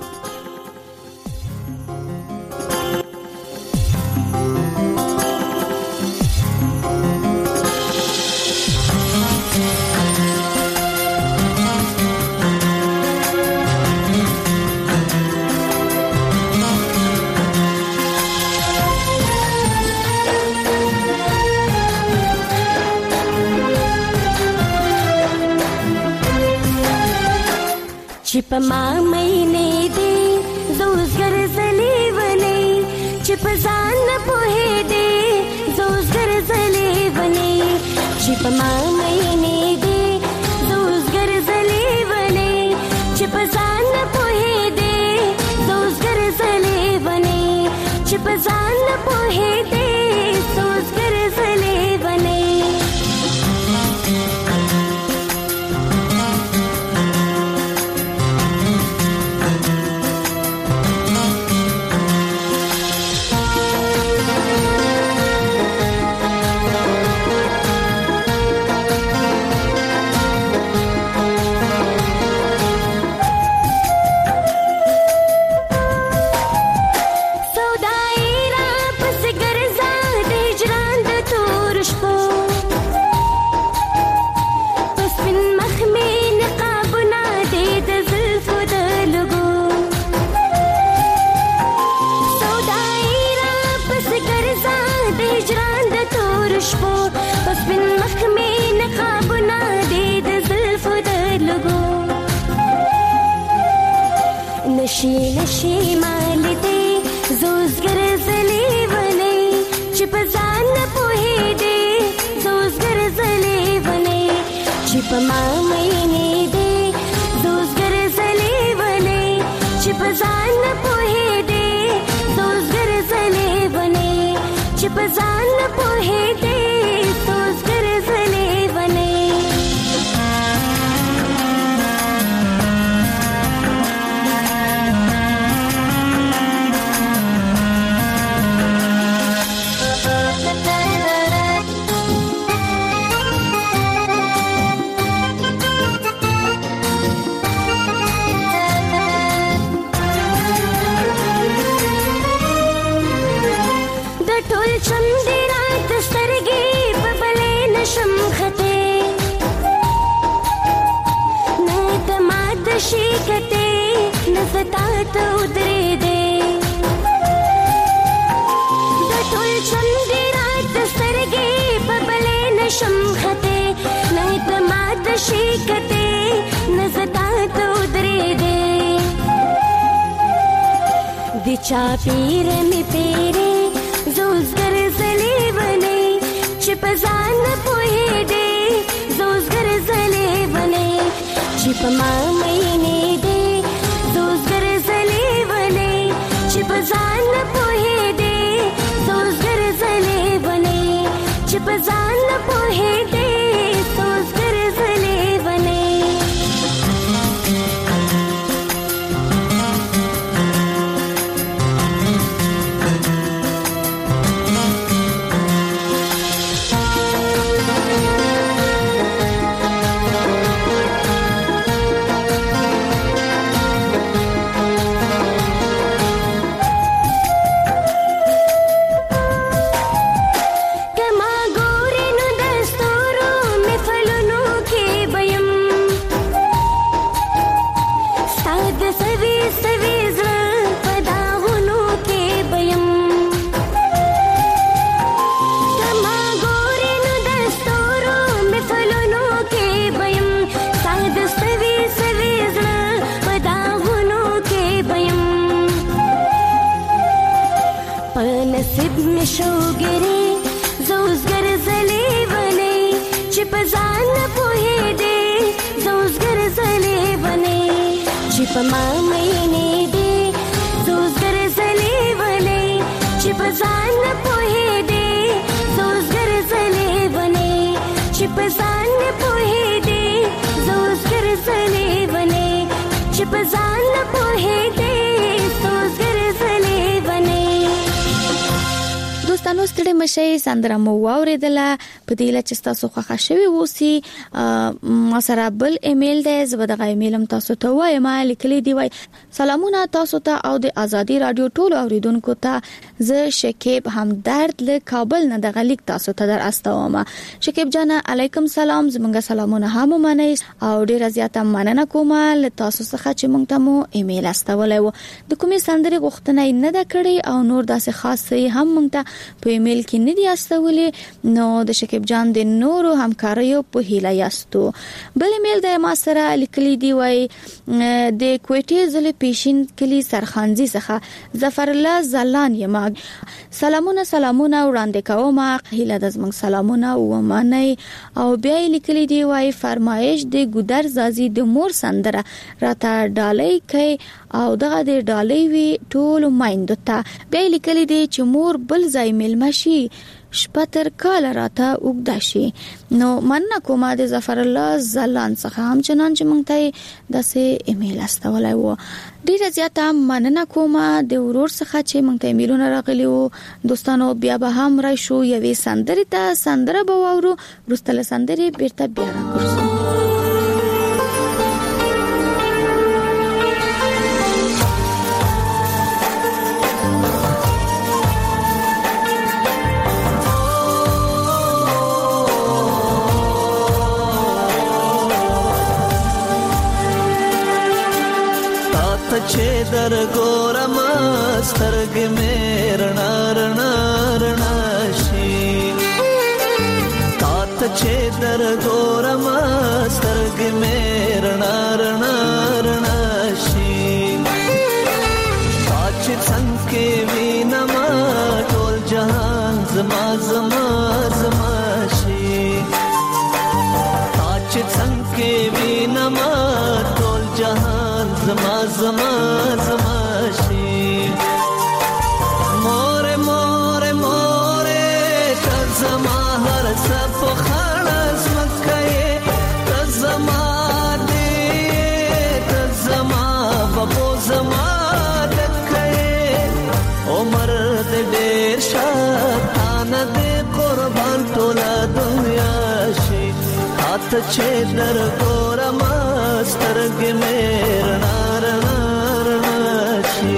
چې په ما مینې دې زوزګر زلی ونی چې په ځان نه پوهې دې په ما مینې دې زوز ګرځلې ونې چې په ځان نه پوهېدې زوز ګرځلې ونې چې په ځان نه پوهېدې زوز ګرځلې ونې نشي نشي مالته زوز ګرځلې ونې چې په ځان نه پوهېدې زوز ګرځلې ونې چې په ما مینې دې زوز ګرځلې ونې چې په ځان نه پوهېدې زوز ګرځلې ونې چې په ځان نه پوهېدې زوز ګرځلې ونې شیکته نفتا ته ودرې دې د ټول چندې رات سترګې په بلې نشم خته نه ته مات شیکته نفتا ته ودرې دې د چا پیر می پیره زوز ګرځلې ونې چې په ځان نه پوهېدې زوز ګرځلې ونې چې په ما مینې دې زوز ګرځلې ونې چې په ځان نه پوهېدې زوز ګرځلې ونې چې په ځان نه پوهېدې زوز ګرځلې ونې شوګری زوز ګرځلې ونې چې په ځان نه پوهېدې زوز ګرځلې ونې چې په ما مینې دې زوز ګرځلې ونې چې په ځان نه پوهېدې زوز ګرځلې ونې چې په ځان نه پوهېدې زوز ګرځلې ونې چې په ځان نه پوهېدې زوز ګرځلې ونې دوستانو ستړي مشي سندره مو واوریدله په دې لچ تاسو خوښ شوي وسی ما سره بل ایمیل دی زبدغه ایمیل هم تاسو ته وایم لیکلي دی وای سلامونه تاسو ته او د ازادي رادیو ټول اوریدونکو ته ز شکیب همدرد له کابل نه دغه لیک تاسو ته در استومه شکیب جان علیکم سلام زمونږ سلامونه هم منئ او ډیر زیاته مننه کوم له تاسو څخه چې مونږ ته مو ایمیل استولای و د کومې سندري غوښتنه نه ده کړې او نور داسې خاصه هم مونږ ته په په ایمیل کې نه دی استولې نو د شکیب جان د نورو همکاریو په هیله یاستو. بل ایمیل د ما سره لیکلي دی وای د کوټې زله پیشین کلی سرخانزي څخه ظفر الله زلان یم. سلامونه سلامونه وړاندې کوم. هیله د زمنګ سلامونه و معنی او بیا لیکلي دی وای فرمایش د ګودر زازي د مور سندره راته ډالۍ کوي او دغه د ډالۍ وی ټول مایندو ته. بیا لیکلي دی چې مور بل ځای ملمشي شپتر کال راته وګدا شي. نو مننه کومه د ظفر الله زلان څخه هم چنان چې مونږ ته داسې ایمیل استولای وو. ډیره زیاته مننه کومه د ورور څخه چې مونږ ته ایمیلونه راغلي وو. دوستانو بیا به هم راشو یوې سندرې ته سندره به واورو وروسته له سندرې بیرته بیا راګرځو. چې در ګورم سترګې مې رڼا رڼا رڼا شي. تا ته چې در ګورم سترګې مې رڼا رڼا رڼا شي. تا چې څنګه وینم ټول جهان زما زما زما شي. تا چې څنګه وینم ټول جهان زما زما زما شي. مور مور مور ته زما هر څه په خړس مکه ته زما دې ته زما بابو زما دکه عمر دې ډېر شاتان دې قربان ټول دنیا شي. هات چې در ګورم سترګې مې رڼا رڼا رڼا شي.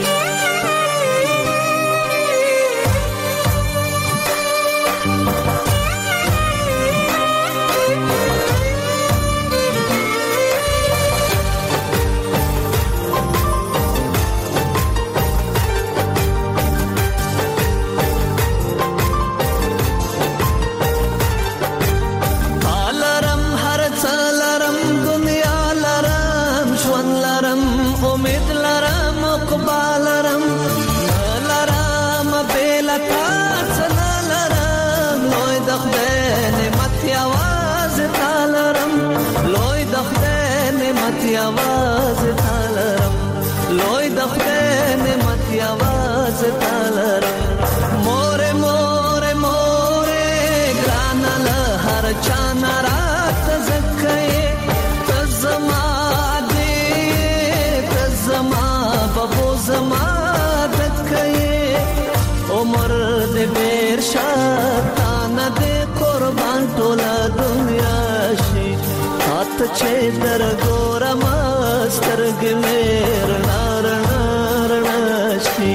आवाज तालरम लोय दखते ने मत आवाज तालरम मोरे मोरे मोरे ग्रानल हर चाना रात जक्के तजमा दे तजमा बबो जमा दक्के उमर दे बेर शातान दे कुर्बान टोला दुनिया शी हाथ छे दर गोरा سترګې مې رڼا رڼا رڼا شي.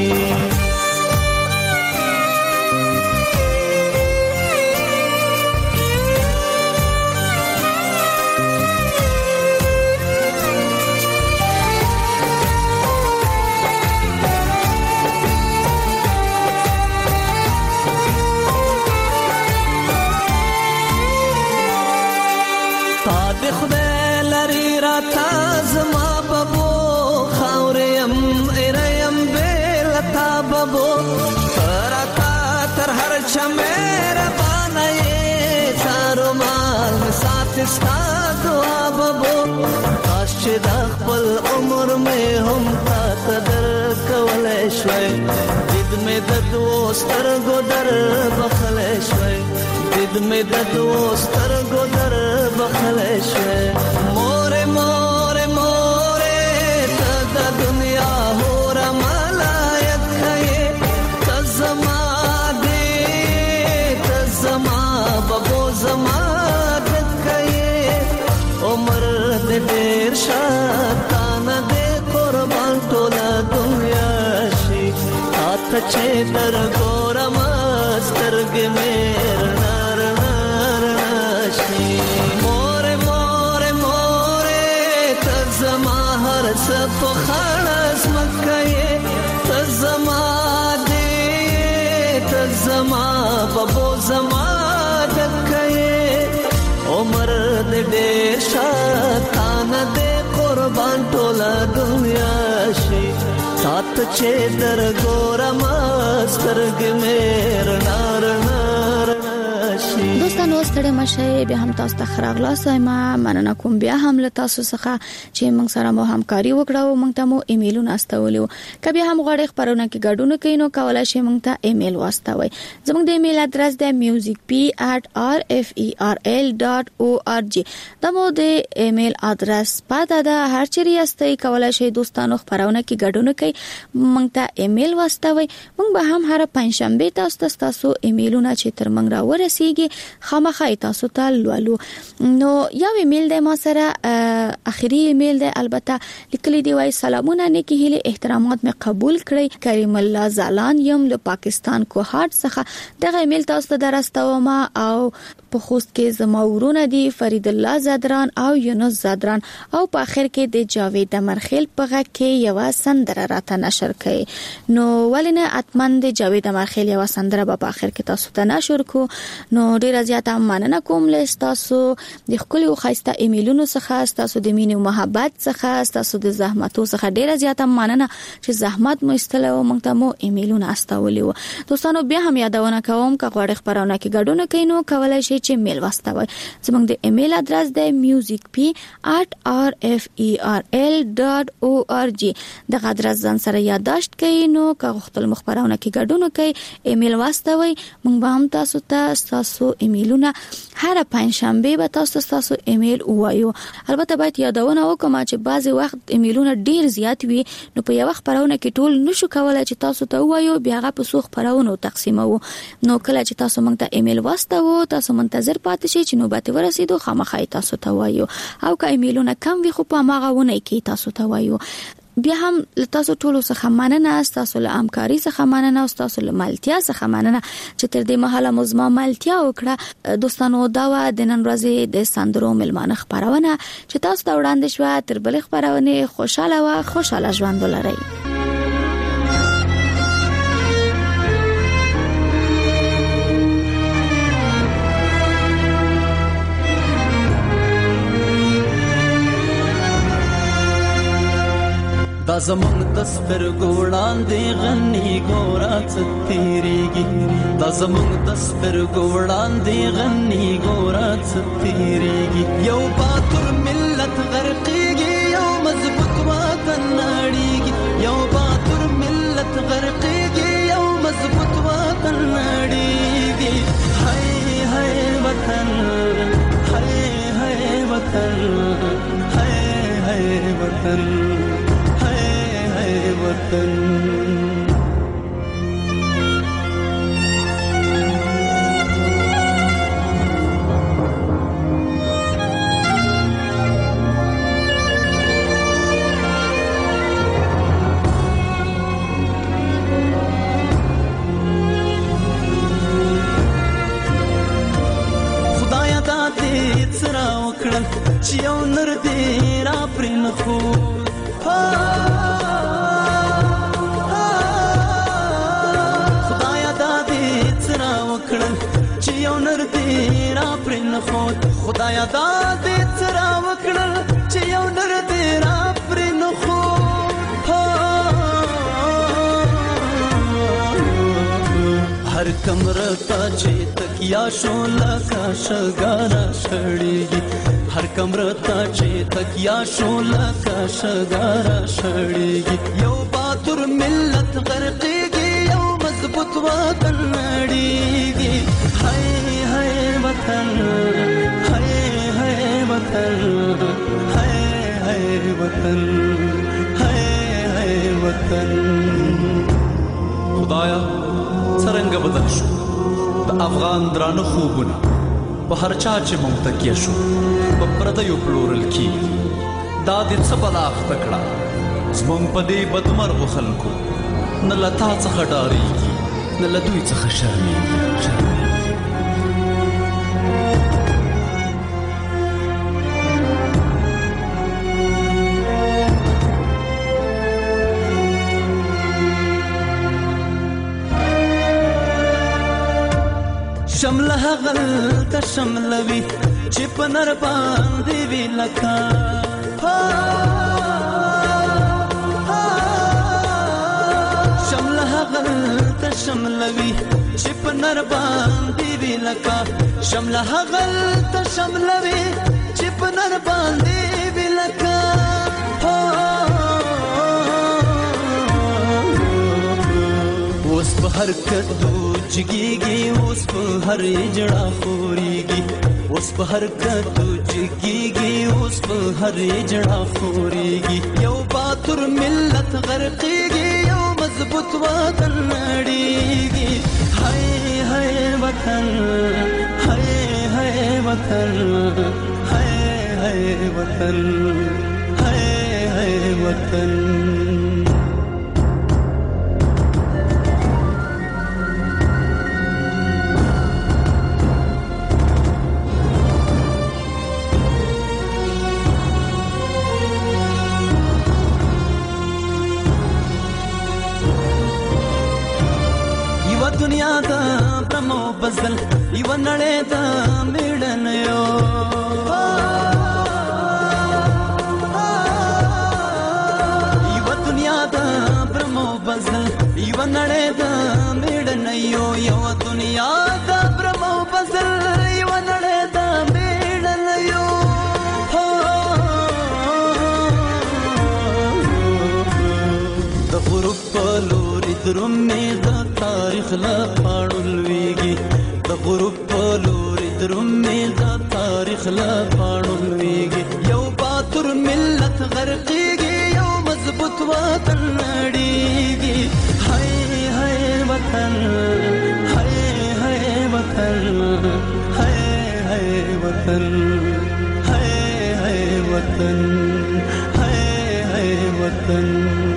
تا د خدای لري راته زما بابو ترتا تر هر چمیر بانای تارو مال سات استا دعا بابو کاش چې د خپل عمر مې هم تا تدر کولای شوي دید مې د دوستر ګدر بخلای شوي دید مې د دوستر ګدر بخلای شوي. مور مور مور ته د دنیا هور ډېر شاتان دې قربان ټوله دنیا شي. هاته چې در ګورم سترګې مې رڼا رڼا رڼا شي. مور مور مور ته زما هر څه په خړس مکه ته زما دې ته زما ډېر شاتانه دې قربان ټوله دنیا شي سات چې در ګورم سترګې مې رڼا رڼا دوستانو ستړي مشه به هم تاسو ته خراغلاسه ما مننه کوم بیا هم له تاسو څخه چې موږ سره مو همکاري وکړو موږ ته مو ایمیلونه استولیو کبه هم غواړئ خبرونه کې ګډون کینو کولای شئ موږ ته ایمیل واستوي زموږ د ایمیل ادرس د music p at r f e r l dot org دا مو د ایمیل ادرس پاته ده هر چیرې استئ کولای شئ دوستانو خبرونه کې ګډون کړئ موږ ته ایمیل واستوي موږ به هم هر پنځشنبه تاسو ته تاسو ایمیلونه چې تر موږ را ورسیږي خامخا تاسو ته لولو نو یو ایمیل د ما سره اخیری ایمیل د البته لیکلي دی وای سلامونه نیکی هله احترامات مې قبول کړی کریم الله زالان یم له پاکستان کوهاټ څخه دغه ایمیل تاسو ته درستوم او په خوست کې زما ورونه دي فرید الله زادران او یونس زادران او په اخر کې د جاوید امرخیل په غږ کې یو سندره راته نشر کړي نو ولنه اتمن د جاوید امرخیل یو سندره په اخر کې تاسو ته نشر کو نو ډیر زیاته مننه کوم له تاسو د خپل او خاصه ایمیلونو څخه تاسو د مینې او محبت څخه تاسو د زحمتو څخه ډیر زیاته مننه چې زحمت مو استلو موږ ته مو ایمیلونه استولیو دوستانو بیا هم یادونه کوم که غواړئ خبرونه کې ګډون کینو کولای شئ چې میل واستوي زموږ د ایمیل ادرس د music p at r f e r l dot org دغه ادرس ځان سره یادداشت کړئ نو که غوښتل مخبرونه کې ګډون کړئ ایمیل واستوي موږ به هم تاسو ته تاسو ایمیلونه هر پنځشنبه به تاسو تاسو ایمیل وایو البته باید یادونه وکم چې بعضی وخت ایمیلونه ډیر زیات وي نو په یو خبرونه کې ټول نشو کولای چې تاسو ته وایو بیا غو په سوخ خبرونه تقسیمو نو کله چې تاسو موږ ته ایمیل واستوو تاسو منتظر پاتې شئ چې نوبت ورسېدو خامخا تاسو ته وایو او که ایمیلونه کم وي خو په ماغه ونه کې تاسو ته وایو بیا هم تاسو ټول څخه مننه تاسو له همکاري څخه مننه او تاسو له ملتیا څخه مننه چې تر دې مهاله مزما ملتیا وکړه دوستانو دا و د نن ورځې د سندرو ملمانه خبرونه چې تاسو ته وړاندې شو تر بل خبرونه خوشاله و خوشاله ژوند ولرئ دا زمون دستر ګوړان دی غنی ګورا ستیریږي دا زمون دستر ګوړان دی غنی ګورا ستیریږي یو باتور ملت غرقيږي یو مضبوط وطن نړیږي یو باتور ملت غرقيږي یو مضبوط وطن نړیږي هاي هاي وطن هاي هاي وطن هاي هاي وطن وطن خدایا دا دې سره وکړل چې یو نر دې را پرې نه خو خدایا دا دې سره وکړل چې یو نر دې را پرې نه خو هر کمره ته چې تکیا شو لکه شګارا شړېږي هر کمره ته چې تکیا شو لکه شګارا شړېږي یو باتور ملت غرقېږي یو مضبوط وطن نړېږي هاي هاي وطن وطن هاي هاي وطن هاي هاي وطن خدایا څنګه بدل شو د افغان درانه خوبونه په هر چا چې ممتکیه شو په پردیو پلورل کی دا دې څه بلاخ تکړه زمون په دې بدمرغو خلکو نه لتا څخه ډاریږي نه لدوی څخه شرمېږي شمله هغل تشملوي چې په نر باندې وی لکا شمل هغل تشملوي چې په نر باندې وی لکا شمل هغل تشملوي چې په نر باندې وی لکا اوس په هر کدو جګيږي اوس په هر جړه خوريږي اوس په هر کدو جګيږي اوس په هر جړه خوريږي یو باتور ملت غرقيږي یو مضبوط وطن نړيږي هاي هاي وطن هاي هاي وطن هاي هاي وطن هاي هاي وطن دنیا دا برمو بزل یو نړۍ دا میړن یو یو دنیا دا برمو بزل یو نړۍ دا میړن یو یو دنیا دا برمو بزل یو نړۍ دا میړن یو د غروب په لوري درومې د تاریخ لا پاړل ویږي د غروب په لوري درومې د تاریخ لا پاړل ویږي یو باتور ملت غرقيږي یو مضبوط وطن نړيږي هاي هاي وطن هاي هاي وطن هاي هاي وطن هاي هاي وطن هاي هاي وطن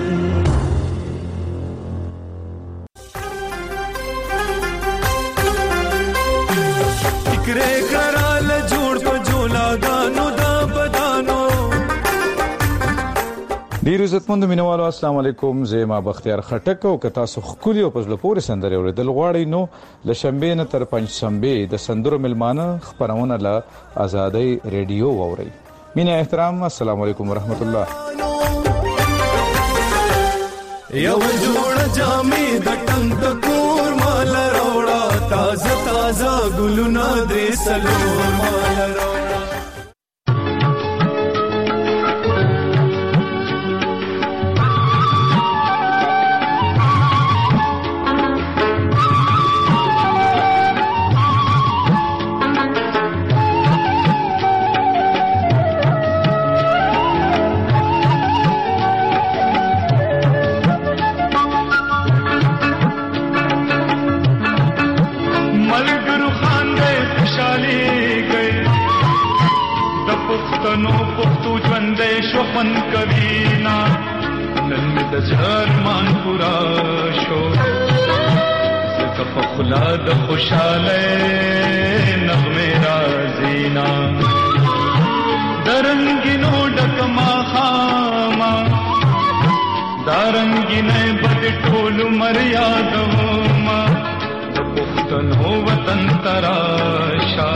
ډیر عزتمند مینوالو السلام علیکم زما بختیار خټک او کتا سو خولي او پزله پورې سندره اوریدل غواړي نو ل شنبه نه تر پنځ شنبه د سندرو ملمانه خبرونه ل آزادۍ ریډیو ووري مینه احترام السلام علیکم ورحمت الله یو جوړ جامې د ټنګ د کور مال راوړه تازه تازه ګلونه دې سلور مال راوړه پښتنو پښتو ژوندې شو فن کوینا نن مې د ځرمان پورا شو زکه په خلا د خوشاله نغمه رازینا درنګینو ډکما خاما دارنګینه بد ټول مریادوما د پښتنو وطن تراشا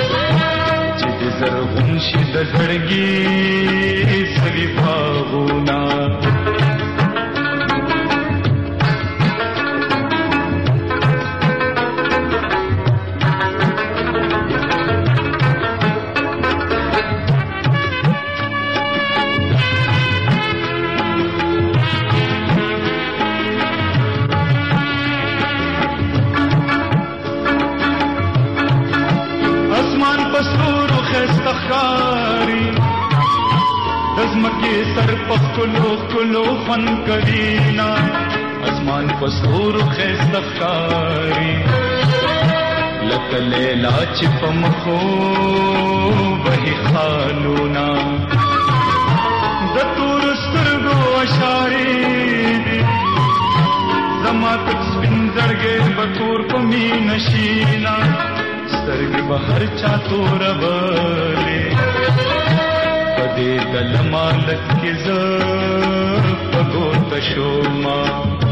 زرغون شي د زړګي سوي باغونا سر پخلو کلو فن کرینا اسمان پسور خیست خاری لک لیلا چپ مخو وحی خالونا دتور سترگو اشاری دی زما تک سپنزرگے بطور پمی نشینا سترگ بہر چاتور بلے دې د لمالت کې ز پګو تشوما